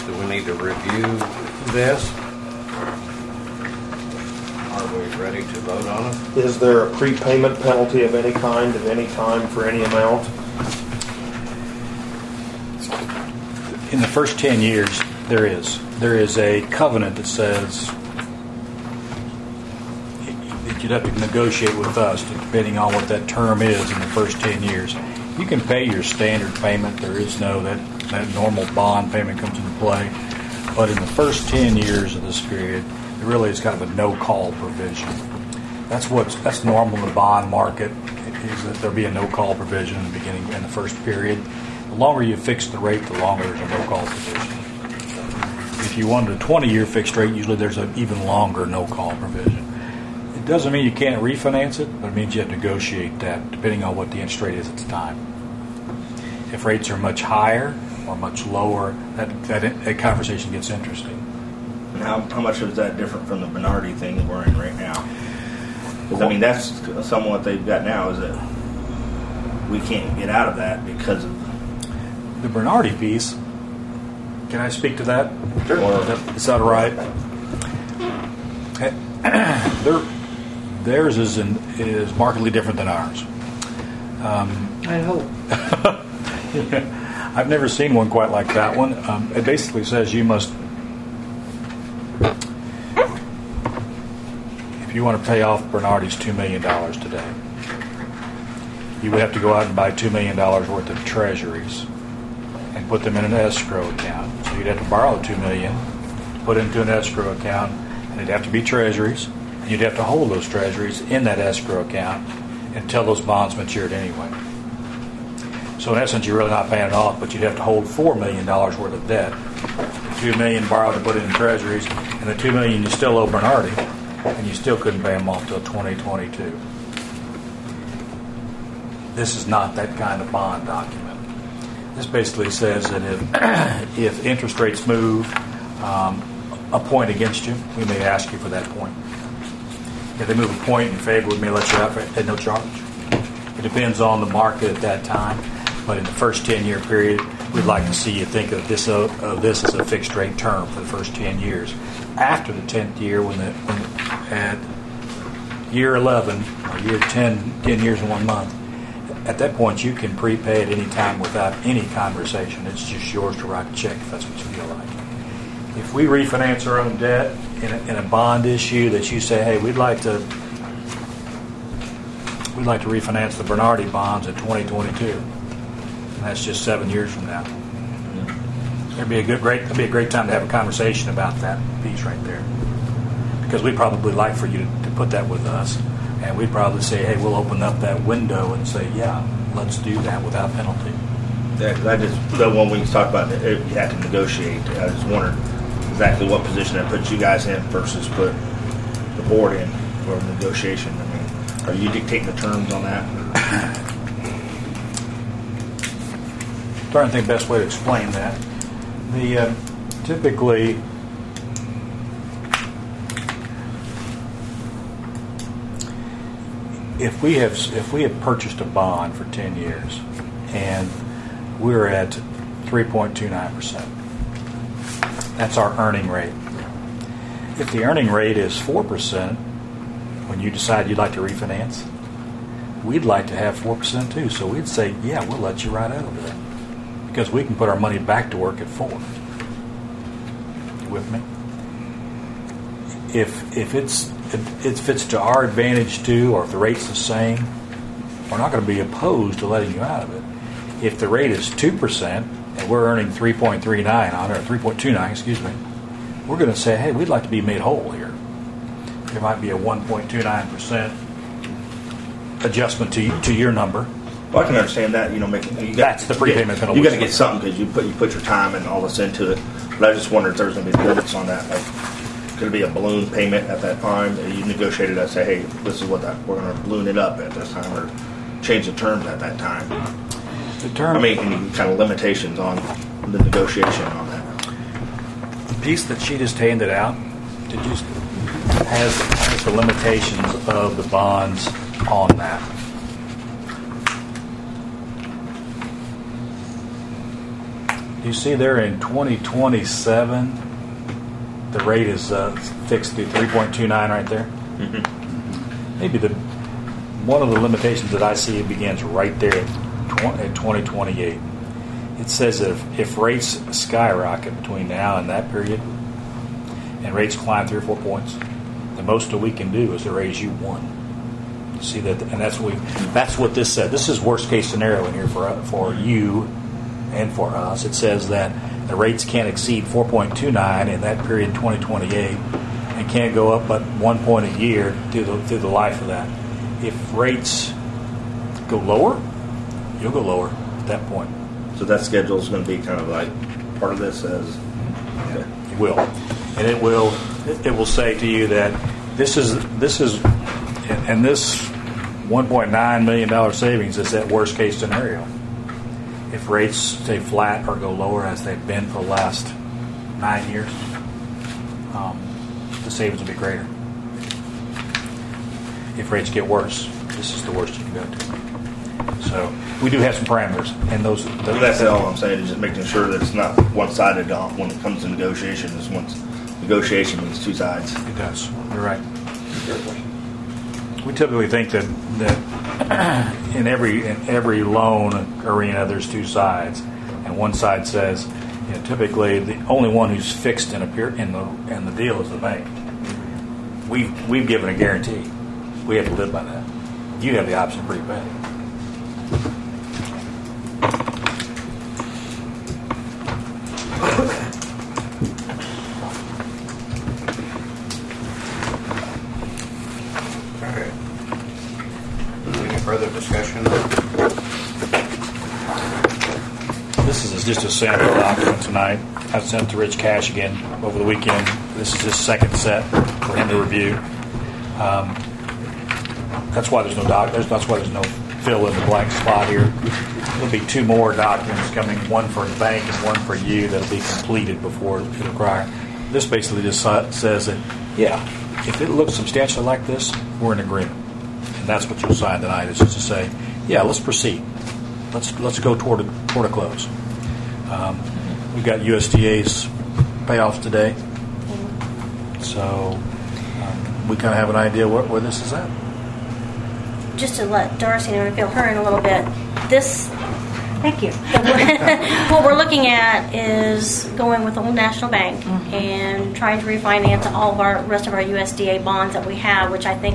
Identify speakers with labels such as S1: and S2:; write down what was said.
S1: Do we need to review this? Are we ready to vote on it?
S2: Is there a prepayment penalty of any kind, of any time, for any amount?
S3: In the first 10 years, there is. There is a covenant that says that you'd have to negotiate with us, depending on what that term is in the first 10 years. You can pay your standard payment. There is no, that normal bond payment comes into play. But in the first 10 years of this period, there really is kind of a no-call provision. That's normal in the bond market, is that there'll be a no-call provision in the beginning, in the first period. The longer you fix the rate, the longer there's a no-call provision. If you wanted a 20-year fixed rate, usually there's an even longer no-call provision. It doesn't mean you can't refinance it, but it means you have to negotiate that depending on what the interest rate is at the time. If rates are much higher or much lower, that conversation gets interesting.
S4: And how much is that different from the Bernardi thing that we're in right now? Because, I mean, that's somewhat they've got now, is that we can't get out of that because of
S3: the Bernardi piece. Can I speak to that?
S4: Sure.
S3: Is that all right? Theirs is markedly different than ours.
S5: I hope.
S3: I've never seen one quite like that one. It basically says you must, if you want to pay off Bernardi's $2 million today, you would have to go out and buy $2 million worth of treasuries and put them in an escrow account. So you'd have to borrow $2 million, put it into an escrow account, and it'd have to be treasuries, and you'd have to hold those treasuries in that escrow account until those bonds matured anyway. So in essence, you're really not paying it off, but you'd have to hold $4 million worth of debt. The $2 million borrowed and put it in treasuries, and the $2 million you still owe Bernardi, and you still couldn't pay them off till 2022. This is not that kind of bond document. This basically says that if interest rates move a point against you, we may ask you for that point. If they move a point in favor, we may let you out at no charge. It depends on the market at that time. But in the first 10-year period, we'd like to see you think of this as a fixed rate term for the first 10 years. After the 10th year, when at year 11, or year 10 years and 1 month, at that point you can prepay at any time without any conversation. It's just yours to write a check if that's what you feel like. If we refinance our own debt in a bond issue that you say, hey, we'd like to refinance the Bernardi bonds in 2022. And that's just 7 years from now. It'd be a great time to have a conversation about that piece right there. Because we'd probably like for you to put that with us. And we'd probably say, hey, we'll open up that window and say, yeah, let's do that without penalty.
S4: Yeah, because the one we talked about, you had to negotiate. I just wondered exactly what position that puts you guys in versus put the board in for negotiation. I mean, are you dictating the terms on that?
S3: I'm trying to think the best way to explain that. Typically, if we have purchased a bond for 10 years and we're at 3.29%, that's our earning rate. If the earning rate is 4%, when you decide you'd like to refinance, we'd like to have 4% too. So we'd say, yeah, we'll let you right out of it, because we can put our money back to work at 4%. You with me? If it's to our advantage too, or if the rate's the same, we're not going to be opposed to letting you out of it. If the rate is 2% and we're earning 3.39 on it, or 3.29, excuse me, we're going to say, hey, we'd like to be made whole here. There might be a 1.29% adjustment to your number.
S4: Well, I can understand that.
S3: That's the prepayment penalty.
S4: You got to get something because you put your time and all this into it. But I just wondered if there was going to be limits on that. Like, could it be a balloon payment at that time? You negotiated that, say, hey, this is what we're going to balloon it up at this time, or change the terms at that time. Any kind of limitations on the negotiation on that?
S3: The piece that she just handed out has the limitations of the bonds on that. you see there in 2027, the rate is fixed to 3.29 right there? Maybe one of the limitations that I see begins right there at 2028. It says that if rates skyrocket between now and that period, and rates climb 3 or 4 points, the most that we can do is to raise you 1. You see that, and that's what this said. This is worst case scenario in here for you and for us. It says that the rates can't exceed 4.29 in that period, 2028, and can't go up but 1 point a year through the life of that. If rates go lower, you'll go lower at that point.
S4: So that schedule is going to be kind of like part of this as. Okay.
S3: It will, and it will say to you that this is and this $1.9 million savings is that worst case scenario. If rates stay flat or go lower as they've been for the last 9 years, the savings will be greater. If rates get worse, this is the worst you can go to. So we do have some parameters, and those.
S4: That's all I'm saying, is just making sure that it's not one-sided off when it comes to negotiation. Negotiation means two sides.
S3: It does. You're right. We typically think that in every loan arena there's two sides, and one side says, typically the only one who's fixed in the deal is the bank. We've given a guarantee. We have to live by that. You have the option to prepay.
S1: Further discussion?
S3: This is just a sample document tonight. I sent it to Rich Cash again over the weekend. This is his second set for him to review. That's why there's no that's why there's no fill in the blank spot here. There'll be 2 more documents coming, one for the bank and one for you, that'll be completed before it'll require. This basically just says that, if it looks substantially like this, we're in agreement. And that's what you'll sign tonight, is just to say, let's proceed. Let's go toward a close. We've got USDA's payoffs today, so we kind of have an idea where this is at.
S6: Just to let Darcy know and fill her in a little bit,
S5: Thank you.
S6: what we're looking at is going with Old National Bank and trying to refinance all of our rest of our USDA bonds that we have, which I think